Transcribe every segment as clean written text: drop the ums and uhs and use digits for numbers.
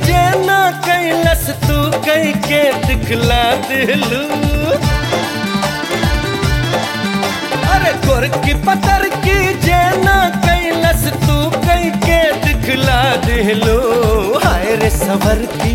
जे ना कैलस तू कई के दिखला दिलू। अरे गोरकी पतर की जे ना कैलस तू कई के दिखला दिलू। हाय रे सवर की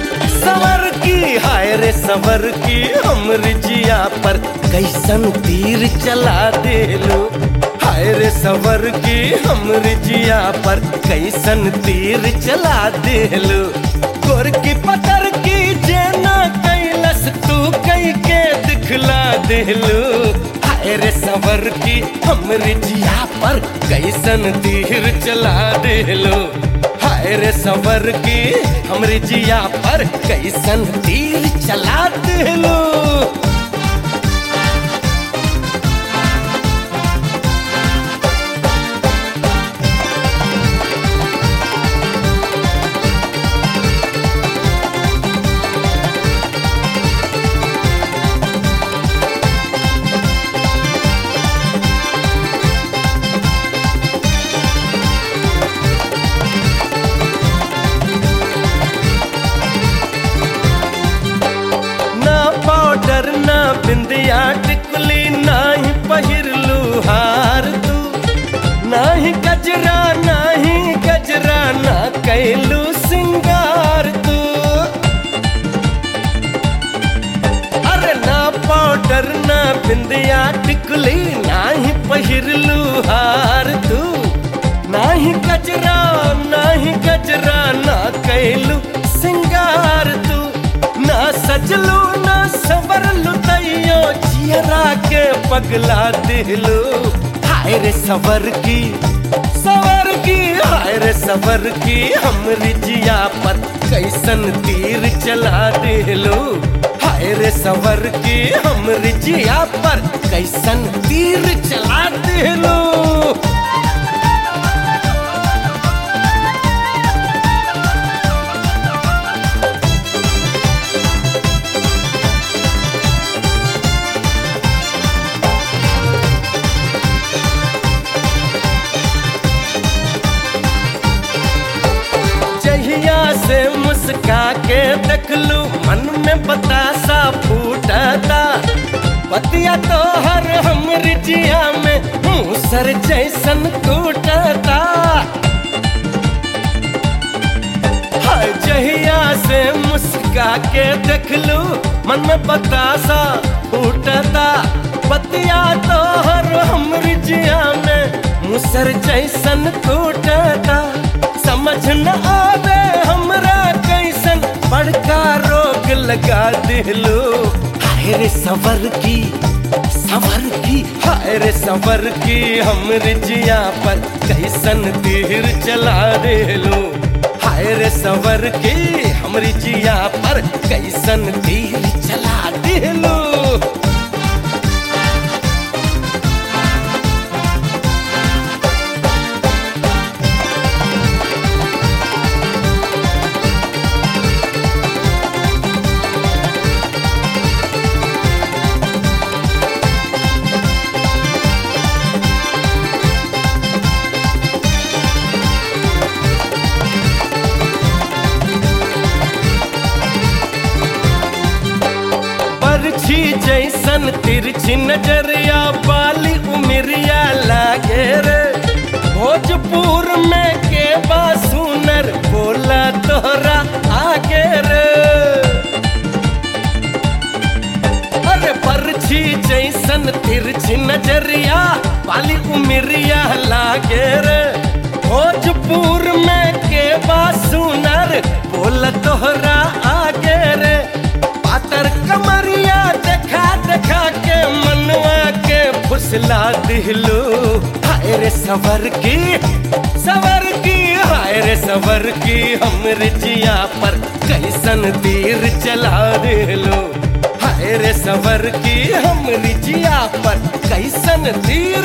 हाय रे सवर की हमरी जिया पर कैसन तीर चला दिलू। हाय रे सवर की हमरी जिया पर कैसन तीर चला दिलू। गोरकी पतर की जे ना कैलस तू कई के दिखला दिलू। हाय रे सवर की हमरी जिया पर कैसन तीर चला दिलू। हाय रे सवर की हमरी जिया पर कैसन तीर चला दिलू। ना बिंदिया टिकली नाही पहिरलू हार तू। नाही गजरा ना कैलू सिंगार तू। अरे ना पाउडर ना बिंदिया टिकली नाही पहिरलू हार तू। नाही गजरा ना कैलू सिंगार तू। ना सजलू ना सवरलू तैयो जियरा के पगला दिलू। हाय रे सवर की हाय रे सवर की हमरी जिया पर कैसन तीर चला दिलू। हाय रे सवर की हमरी जिया पर कैसन तीर चला दिलू। से मुस्का के देखलू मन में बतासा फूटता। पतिया तो हर हमरी जिया में मूसर जैसन टूटता। हाय जहिया से मुस्का के देखलू मन में बतासा फूटता। पतिया तो हर हमरी जिया में मूसर जैसन टूटता। समझ न आवे हमरा कैसन बड़का रोग लगा दिलू। हाय रे सवर की हाय रे सवर की हमरी जिया पर कैसन तीर चला दिलू। हाय रे सवर की हमरी जिया पर कैसन तीर चला दिलू। जैसन तिरछी नजरिया बाली उमरिया लागे रे। भोजपुर में के बासुनर बोला तोरा आगे रे। अरे परछी जैसन तिरछी नजरिया बाली उमरिया लागे रे। भोजपुर में के बासुनर बोला तोरा आगे रे। पातर कमरिया देखा के मनवा के फुसला दिलू। हाय रे सवर की हाय रे सवर की हमरी जिया पर कैसन तीर चला दिलू। हाय रे सवर की हमरी जिया पर कैसन तीर